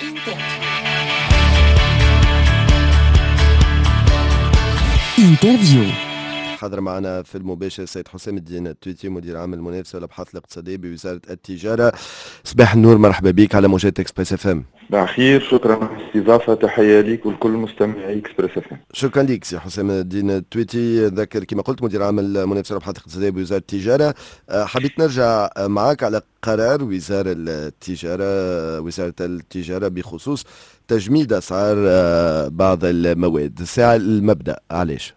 انترفيو. حاضر معنا في المباشر السيد حسام الدين التويتي مدير عام المنافسه والابحاث الاقتصاديه بوزاره التجاره. صباح النور، مرحبا بك على موجات اكسبريس اف ام. صباح الخير، شكرا على الاستضافه، تحيه ليك ولكل مستمعي اكسبريس اف ام. شكرا لك سي حسام الدين التويتي، ذاكر كما قلت مدير عام المنافسه والابحاث الاقتصاديه بوزاره التجاره. حبيت نرجع معك على قرار وزاره التجاره بخصوص تجميد اسعار بعض المواد. الساعه المبدا علاش؟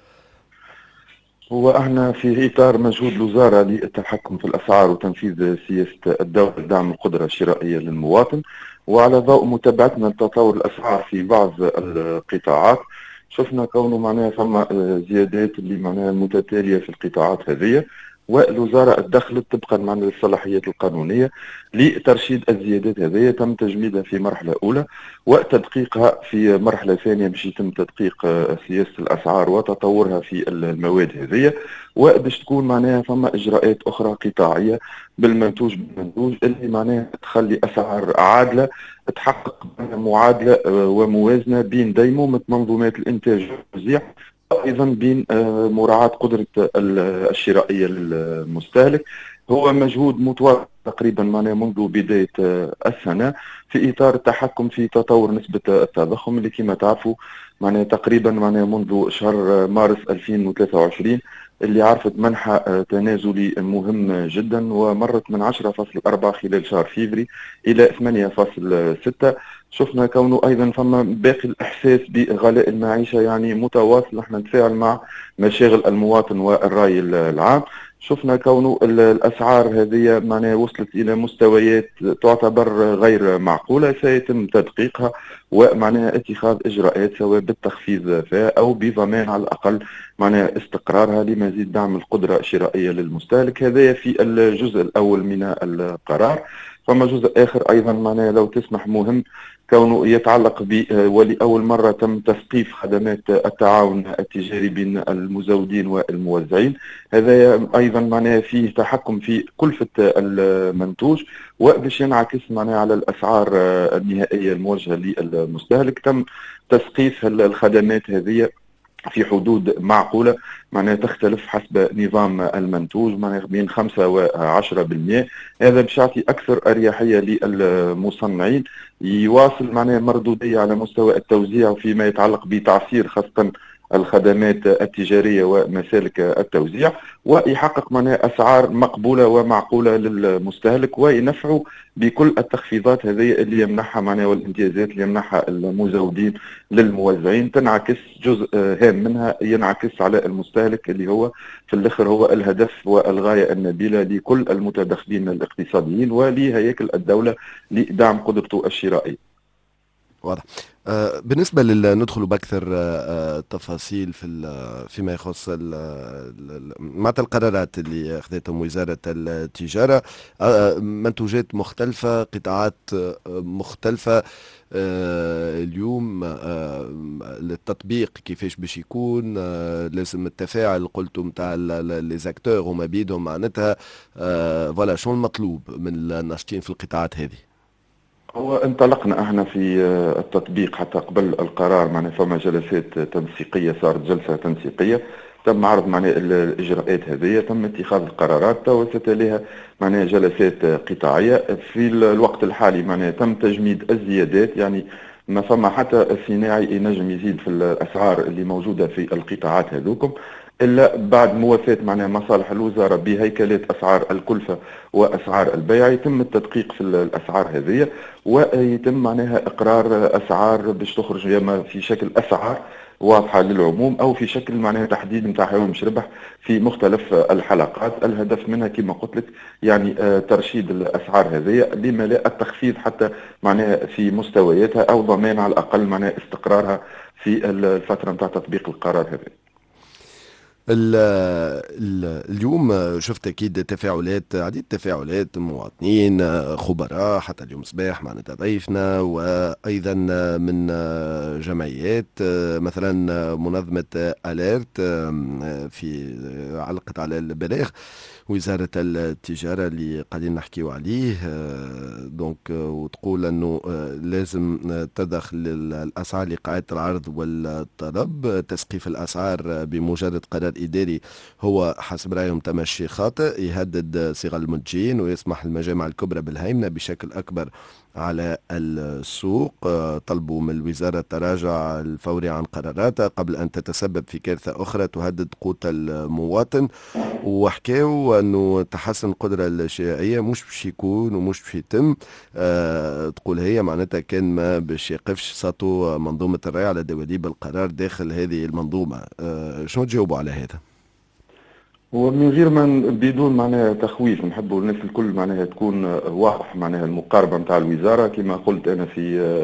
هو احنا في اطار مجهود الوزاره للتحكم في الاسعار وتنفيذ سياسه الدوله لدعم القدره الشرائيه للمواطن، وعلى ضوء متابعتنا لتطور الاسعار في بعض القطاعات شفنا كونه معناها ثم زيادات اللي معناها متتاليه في القطاعات هذه، والوزاره اتدخلت طبقا معنا للصلاحيات القانونيه لترشيد الزيادات هذه. تم تجميدها في مرحله اولى وتدقيقها في مرحله ثانيه باش يتم تدقيق سياسه الاسعار وتطورها في المواد هذه، وباش تكون معناها ثم اجراءات اخرى قطاعيه بالمنتوج اللي معناها تخلي اسعار عادله، تحقق معادله وموازنه بين ديمومه منظومات الانتاج والتوزيع، ايضا بين مراعاه قدره الشرائيه للمستهلك. هو مجهود متواصل تقريبا معناها منذ بدايه السنه في اطار التحكم في تطور نسبه التضخم اللي كما تعرفوا معناها تقريبا معناها منذ شهر مارس 2023 اللي عرفت منحى تنازلي مهم جدا، ومرت من 10.4 خلال شهر فيفري الى 8.6. شفنا كونه ايضا فما باقي الاحساس بغلاء المعيشه يعني متواصل، احنا نتفاعل مع مشاغل المواطن والراي العام. شفنا كونه الاسعار هذه معناها وصلت الى مستويات تعتبر غير معقوله، سيتم تدقيقها ومعناها اتخاذ اجراءات سواء بالتخفيض فيها او بضمان على الاقل معناها استقرارها لمزيد دعم القدره الشرائيه للمستهلك. هذا في الجزء الاول من القرار. فما جزء اخر ايضا معناها لو تسمح مهم كونه يتعلق ب ولأول مرة تم تثقيف خدمات التعاون التجاري بين المزودين والموزعين. هذا أيضا معناها فيه تحكم في كلفة المنتوج وباش ينعكس معناها على الأسعار النهائية الموجهة للمستهلك. تم تثقيف الخدمات هذه في حدود معقولة معناها تختلف حسب نظام المنتوج معناها بين 5 و 10%. هذا باش يعطي أكثر أريحية للمصنعين، يواصل معناها مردودية على مستوى التوزيع فيما يتعلق بتعسير خاصة الخدمات التجارية ومسالك التوزيع، ويحقق معناها أسعار مقبولة ومعقولة للمستهلك، وينفعوا بكل التخفيضات هذه اللي يمنحها معناها والامتيازات اللي يمنحها المزودين للموزعين. تنعكس جزء هام منها ينعكس على المستهلك اللي هو في الآخر هو الهدف والغاية النبيلة لكل المتدخلين الاقتصاديين ولهياكل الدولة لدعم قدرته الشرائية. واضح. بالنسبة ندخل بأكثر تفاصيل فيما يخص مع القرارات اللي أخذتهم وزارة التجارة. منتوجات مختلفة، قطاعات مختلفة. اليوم التطبيق كيفاش باش يكون؟ لازم التفاعل قلتوا متاع لي زاكتور وما بيدهم معناتها. فوالا شنو المطلوب من الناشطين في القطاعات هذه؟ هو انطلقنا احنا في التطبيق حتى قبل القرار معناها فما جلسات تنسيقيه، صارت جلسه تنسيقيه تم عرض معناها الاجراءات هذه، تم اتخاذ القرارات وستليها معناها جلسات قطاعيه. في الوقت الحالي معناها تم تجميد الزيادات، يعني ما فما حتى صناعي ينجم يزيد في الاسعار اللي موجوده في القطاعات هذوكم الا بعد موافاه معناها مصالح الوزاره بهيكلات اسعار الكلفه واسعار البيع. يتم التدقيق في الاسعار هذه ويتم معناها اقرار اسعار باش تخرج يا في شكل اسعار واضحه للعموم او في شكل معناها تحديد نتاع هوامش ربح في مختلف الحلقات. الهدف منها كما قلت لك يعني ترشيد الاسعار هذه لما لا التخفيض حتى معناها في مستوياتها او ضمان على الاقل معناها استقرارها في الفتره نتاع تطبيق القرار هذا. اليوم شفت اكيد تفاعلات، عديد تفاعلات مواطنين، خبراء، حتى اليوم صباح معنا ضيفنا، وايضا من جمعيات، مثلا منظمه اليرت في علقت على البلاغ وزارة التجارة اللي قاعدين نحكيو عليه. دونك وتقول أنه لازم تدخل الأسعار لقاعدة العرض والطلب. تسقيف الأسعار بمجرد قرار إداري هو حسب رأيهم تمشي خاطئ، يهدد صغار المنتجين ويسمح للمجامع الكبرى بالهيمنة بشكل أكبر على السوق. طلبوا من الوزارة التراجع الفوري عن قراراتها قبل أن تتسبب في كارثة أخرى تهدد قوت المواطن. وحكاوا انه تحسن القدره الشرائيه مش باش يكون ومش باش يتم. تقول هي معناتها كان ما باش يقفش ساطو منظومه الري على دواليب القرار داخل هذه المنظومه. شنو تجاوبوا على هذا؟ ومن غير ما بدون معناها تخويف، نحبوا الناس الكل معناها تكون واضح معناها المقاربه نتاع الوزاره كما قلت انا في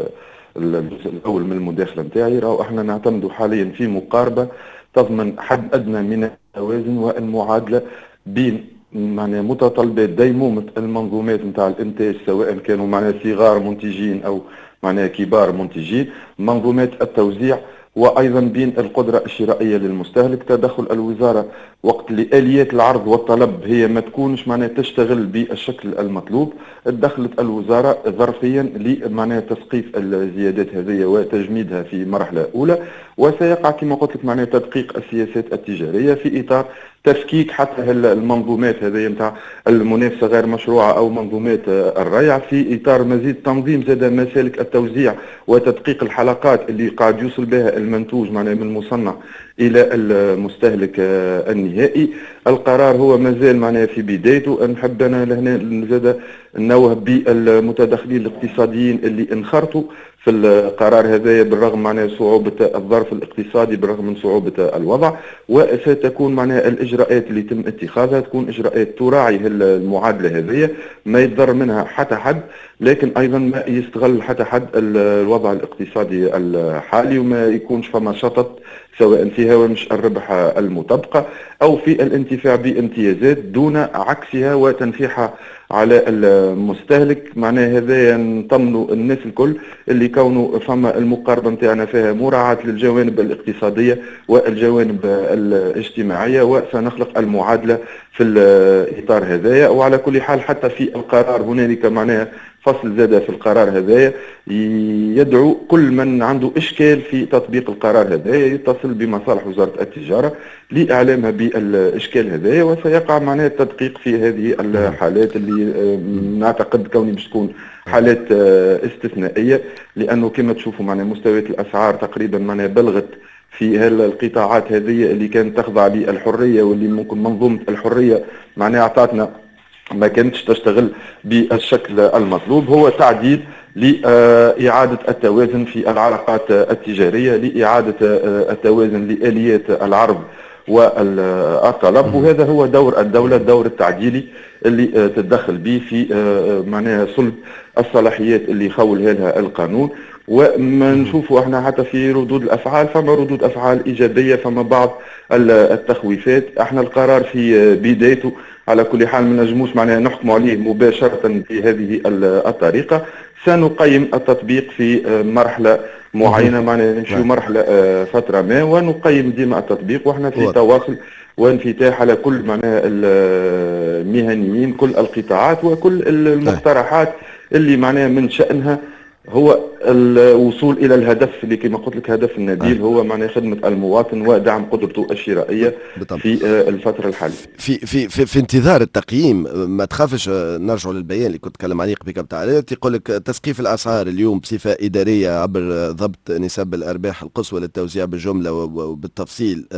الجزء الاول من المداخله نتاعي. راهو احنا نعتمدوا حاليا في مقاربه تضمن حد ادنى من التوازن والمعادله بين معناها متطلبات ديمومه المنظومات نتاع الانتاج، سواء كانوا معناها صغار منتجين او معناها كبار منتجين، منظومات التوزيع، وايضا بين القدره الشرائيه للمستهلك. تدخل الوزاره وقت لآليات العرض والطلب هي ما تكونش معناها تشتغل بالشكل المطلوب. دخلت الوزاره ظرفيا لمعناها تسقيف الزيادات هذه وتجميدها في مرحله اولى، وسيقع كما قلت لك معناها تدقيق السياسات التجاريه في اطار تفكيك حتى المنظومات هذه نتاع المنافسه غير مشروعه او منظومات الريع، في اطار مزيد تنظيم زاد مسالك التوزيع وتدقيق الحلقات اللي قاعد يوصل بها المنتوج معناها من المصنع الى المستهلك النهائي. القرار هو مازال معناها في بدايته. نحب انا لهنا زاد نوه بالمتدخلين الاقتصاديين اللي انخرطوا في القرار هذا بالرغم معناها صعوبة الظرف الاقتصادي، بالرغم من صعوبة الوضع، وستكون معناها الإجراءات اللي يتم اتخاذها تكون إجراءات تراعي المعادلة هذه، ما يتضر منها حتى حد، لكن أيضا ما يستغل حتى حد الوضع الاقتصادي الحالي، وما يكونش فما شطط سواء في هوامش الربح المطبقة أو في الانتفاع بامتيازات دون عكسها وتنفيحها على المستهلك. معناه هذا نطمنوا الناس الكل اللي كونوا فما المقاربة نتاعنا فيها مراعاة للجوانب الاقتصادية والجوانب الاجتماعية، وسنخلق المعادلة في الإطار هذايا. وعلى كل حال حتى في القرار هنالك معناها فصل زاد في القرار هذايا يدعو كل من عنده إشكال في تطبيق القرار هذايا يتصل بمصالح وزارة التجارة لإعلامها بالإشكال هذايا، وسيقع معناها التدقيق في هذه الحالات اللي نعتقد كوني باش تكون حالات استثنائية، لأنه كما تشوفوا معناها مستويات الأسعار تقريبا معناها بلغت في القطاعات هذه اللي كانت تخضع للحرية، واللي ممكن منظومة الحرية معناها أعطتنا ما كانتش تشتغل بالشكل المطلوب. هو تعديل لإعادة التوازن في العلاقات التجارية، لإعادة التوازن لآليات العرض والطلب، وهذا هو دور الدولة، الدور التعديلي اللي تتدخل به في معناها صلب الصلاحيات اللي خولها لها القانون. وما نشوفوا احنا حتى في ردود الافعال فما ردود افعال ايجابيه، فما بعض التخويفات. احنا القرار في بدايته على كل حال ما نجموش معناها نحكم عليه مباشره بهذه الطريقه. سنقيم التطبيق في مرحله معينه، معناها نمشيو مرحله فتره ما ونقيم ديما التطبيق، واحنا في تواصل وانفتاح على كل معناها المهنيين، كل القطاعات وكل المقترحات اللي معناها من شأنها هو الوصول الى الهدف اللي كما قلت لك هدف النبيل هو معناه خدمه المواطن ودعم قدرته الشرائيه في الفتره الحاليه. في انتظار التقييم ما تخافش، نرجع للبيان اللي كنت اتكلم عليه قبل بتاع يقول لك تسقيف الاسعار اليوم بصفه اداريه عبر ضبط نسب الارباح القصوى للتوزيع بالجمله وبالتفصيل.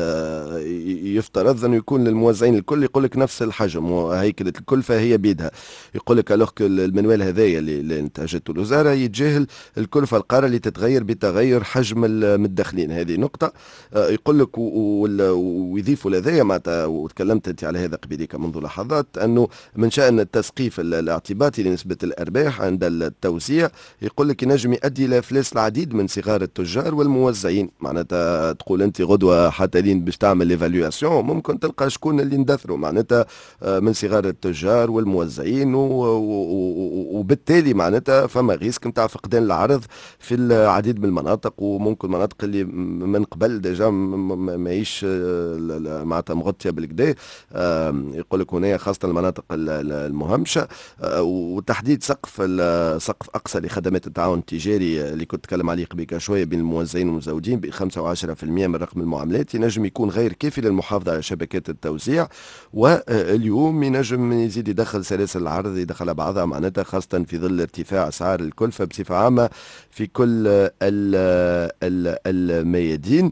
يفترض انه يكون للموزعين الكل يقول لك نفس الحجم وهيكله الكلفه هي بيدها. يقول لك المنوال هذايا اللي انتجته الوزاره يتجاهز تواجه الكلفة القارة اللي تتغير بتغير حجم المدخلين. هذه نقطة. يقول لك ويضيفوا لدي معناتها، وتكلمت انت على هذا قبيلك منذ لحظات، انه من شأن التسقيف الاعتباطي لنسبة الارباح عند التوزيع. يقول لك ينجم يؤدي الى افلاس العديد من صغار التجار والموزعين. معناتها تقول انت غدوة حتى لين باش تعمل ايفالواسيون ممكن تلقى شكون اللي اندثروا معناتها من صغار التجار والموزعين، وبالتالي معناتها فما ريسك نتاع فقدان العرض في العديد من المناطق، وممكن مناطق اللي من قبل ديجا ماهيش معناتها مغطيه بالكدا. يقول لك هنا خاصه المناطق المهمشه، وتحديد سقف اقصى لخدمات التعاون التجاري اللي كنت اتكلم عليه قبل شويه بين الموزعين والمزودين ب 5 و10% من رقم المعاملات، ينجم يكون غير كافي للمحافظه على شبكات التوزيع. واليوم ينجم يزيد يدخل سلاسل العرض يدخل بعضها معناتها، خاصه في ظل ارتفاع اسعار الكلفه بصفه عامه في كل الميادين.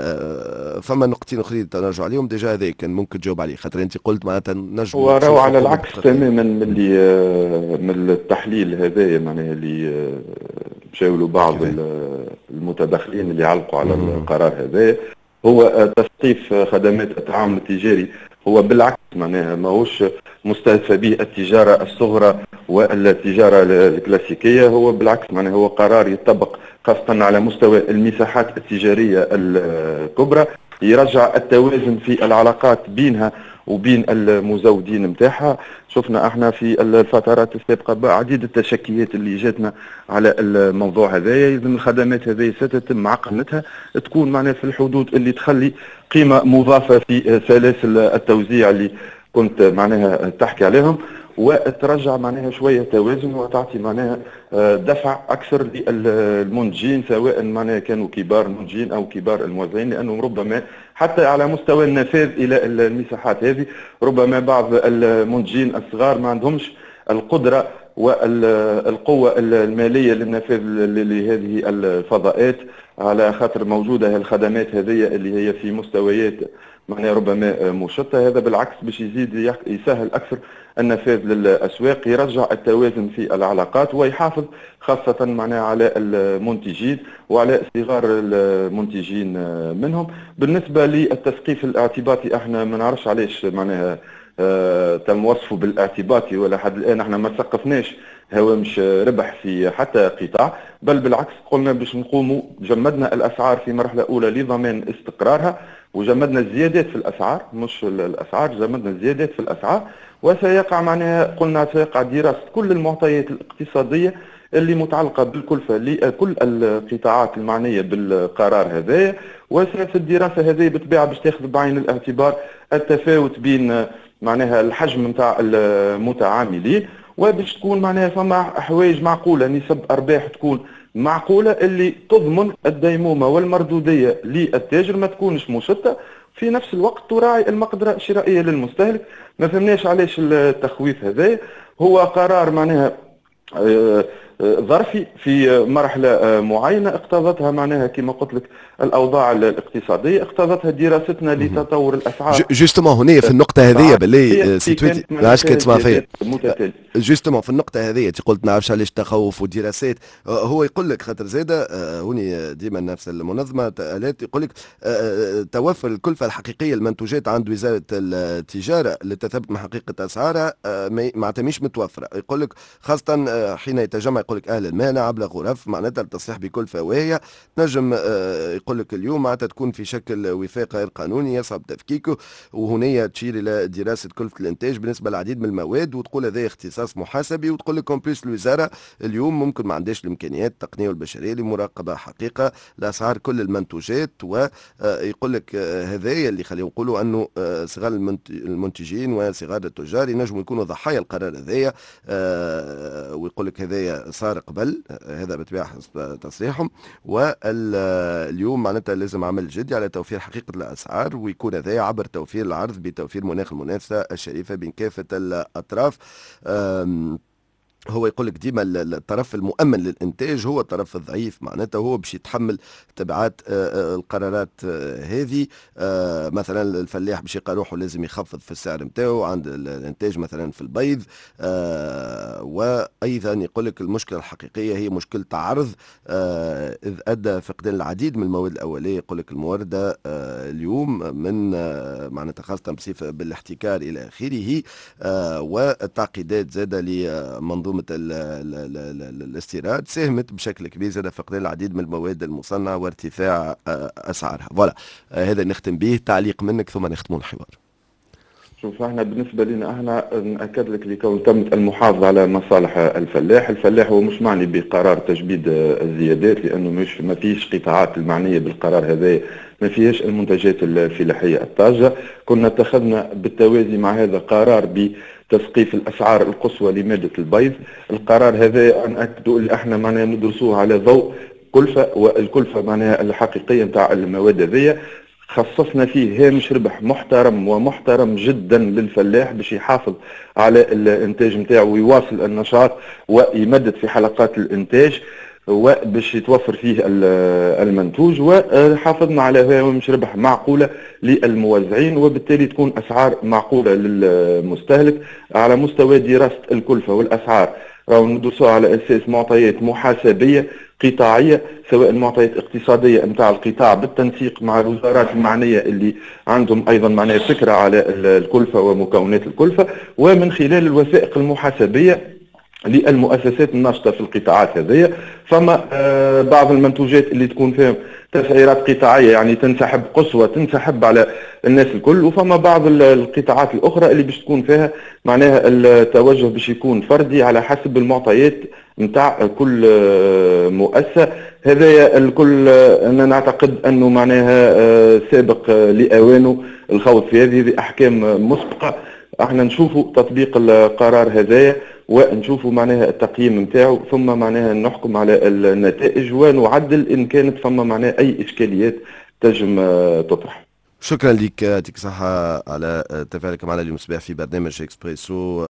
فما نقطتين اخرين نرجع عليهم ديجا، هذا كان ممكن تجاوب عليه خاطر انت قلت معناتها نجم وراه على العكس تماما من اللي من التحليل هذايا معناها اللي مشاولوا بعض المتدخلين اللي علقوا على القرار هذا. هو تسقيف خدمات التعامل التجاري هو بالعكس معناها ماهوش مستهدفة به التجارة الصغرى والتجارة الكلاسيكية، هو بالعكس معناها هو قرار يطبق خاصة على مستوى المساحات التجارية الكبرى، يرجع التوازن في العلاقات بينها وبين المزودين متاعها. شفنا احنا في الفترات السابقه عديد التشكيات اللي جاتنا على الموضوع هذايا. يلزم الخدمات هذه ستتم عقلنتها تكون معناها في الحدود اللي تخلي قيمه مضافه في سلاسل التوزيع اللي كنت معناها تحكي عليهم، وترجع معناها شويه توازن وتعطي معناها دفع اكثر للمنتجين سواء معناها كانوا كبار المنتجين او كبار الموزعين، لانهم ربما حتى على مستوى النفاذ الى المساحات هذه ربما بعض المنتجين الصغار ما عندهمش القدره والقوه الماليه للنفاذ لهذه الفضاءات، على خاطر موجوده الخدمات هذه اللي هي في مستويات معناها ربما مشتة. هذا بالعكس باش يزيد يسهل اكثر النفاذ للاسواق، يرجع التوازن في العلاقات ويحافظ خاصه معناها على المنتجين وعلى صغار المنتجين منهم. بالنسبه للتسقيف الاعتباطي احنا ما نعرفش علاش معناها تم وصفه بالاعتباطي، ولا حد الان احنا ما سقفناش هوامش ربح في حتى قطاع، بل بالعكس قلنا باش نقوموا جمدنا الاسعار في مرحله اولى لضمان استقرارها، وجمدنا الزيادات في الاسعار مش الاسعار، جمدنا الزيادات في الاسعار. وسيقع معناها قلنا سيقع دراسه كل المعطيات الاقتصاديه اللي متعلقه بالكلفه لكل القطاعات المعنيه بالقرار هذا. وفي الدراسه هذه بالطبيعه باش تاخذ بعين الاعتبار التفاوت بين معناها الحجم نتاع المتعاملين، وباش تكون معناها فما حوايج معقوله، نسب ارباح تكون معقوله اللي تضمن الديمومه والمردوديه للتاجر، ما تكونش مشتة، في نفس الوقت تراعي المقدره الشرائيه للمستهلك. ما فهمناش علاش التخويف هذا. هو قرار معناها ظرفي في مرحلة معينة اقتضتها معناها كما قلت لك الأوضاع الاقتصادية، اقتضتها دراستنا لتطور الأسعار. جوستومون هنا في النقطة هذه باللي سيتويتي نعرفش كنت تسمع فيا جوستومون في النقطة هذه قلت نعرفش علاش تخوف ودراسات. هو يقول لك خاطر زادة هوني ديما نفس المنظمة يقول لك توفر الكلفة الحقيقية المنتوجات عند وزارة التجارة للتثبت من حقيقة أسعارها معناتها مش متوفرة. يقول لك خاصة حين يتجمع يقول لك اهل المهنه عبر غرف معناتها التصريح بكل فواهيه تنجم يقول لك اليوم معناتها تكون في شكل وفاق غير قانوني يصعب تفكيكه، وهنا تشير الى دراسه كلفه الانتاج بالنسبه للعديد من المواد، وتقول هذا اختصاص محاسبي، وتقول لك كومبليس الوزاره اليوم ممكن ما عندهاش الامكانيات التقنيه والبشريه لمراقبه حقيقه لاسعار كل المنتوجات. ويقول لك هذايا اللي خلينا نقولوا انه صغار المنتجين وصغار التجار ينجموا يكونوا ضحايا القرار هذايا. ويقول لك هذايا صار قبل هذا بالطبيعه حسب تصريحهم، واليوم معناتها لازم عمل جدي على توفير حقيقه الاسعار، ويكون هذا عبر توفير العرض بتوفير مناخ المنافسه الشريفه بين كافه الاطراف. هو يقول لك ديما الطرف المؤمن للانتاج هو الطرف الضعيف، معناتها هو باش يتحمل تبعات القرارات هذه. مثلا الفلاح باش يلقى روحه لازم يخفض في السعر نتاعو عند الانتاج مثلا في البيض. وايضا يقول لك المشكله الحقيقيه هي مشكله عرض، اذ ادى فقدان العديد من المواد الاوليه يقول لك المورده اليوم من معناتها خاصه بالاحتكار الى اخره. والتعقيدات زاده لمنظومه الاستيراد ساهمت بشكل كبير زاد فقدان العديد من المواد المصنعة وارتفاع أسعارها. فوالا هذا نختم به تعليق منك ثم نختم الحوار. شوف احنا بالنسبه لنا احنا ناكد لك لكون تمت المحافظه على مصالح الفلاح. الفلاح هو مش معني بقرار تجبيد الزيادات، لانه مش ما فيش قطاعات المعنيه بالقرار هذا ما فيهاش المنتجات الفلاحيه الطازجه. كنا اتخذنا بالتوازي مع هذا قرار بتسقيف الاسعار القصوى لماده البيض. القرار هذا ناكدوا اللي احنا معناها ندرسوه على ضوء كلفه، والكلفه معناها الحقيقيه نتاع المواد هذه. خصصنا فيه هامش ربح محترم ومحترم جدا للفلاح باش يحافظ على الانتاج نتاعو ويواصل النشاط ويمدد في حلقات الانتاج وباش يتوفر فيه المنتوج. وحافظنا على هامش ربح معقوله للموزعين، وبالتالي تكون اسعار معقوله للمستهلك. على مستوى دراسه الكلفه والاسعار راهو ندرسوها على اساس معطيات محاسبيه قطاعيه، سواء المعطيات الاقتصاديه نتاع القطاع بالتنسيق مع الوزارات المعنيه اللي عندهم ايضا معناها فكره على الكلفه ومكونات الكلفه، ومن خلال الوثائق المحاسبيه للمؤسسات الناشطه في القطاعات هذه. فما بعض المنتوجات اللي تكون فيها تسعيرات قطاعيه يعني تنسحب قصوى تنسحب على الناس الكل، وفما بعض القطاعات الاخرى اللي باش تكون فيها معناها التوجه باش يكون فردي على حسب المعطيات نتاع كل مؤسسه. هذا الكل انا نعتقد انه معناها سابق لاوانه الخوض في هذه احكام مسبقه. احنا نشوفوا تطبيق القرار هذايا ونشوفوا معناها التقييم نتاعو، ثم معناها نحكم على النتائج ونعدل ان كانت ثم معناها اي اشكاليات تجم تطرح. شكرا لك، يعطيك صحة على تفاعلك معنا اليوم الصباح في برنامج اكسبريسو.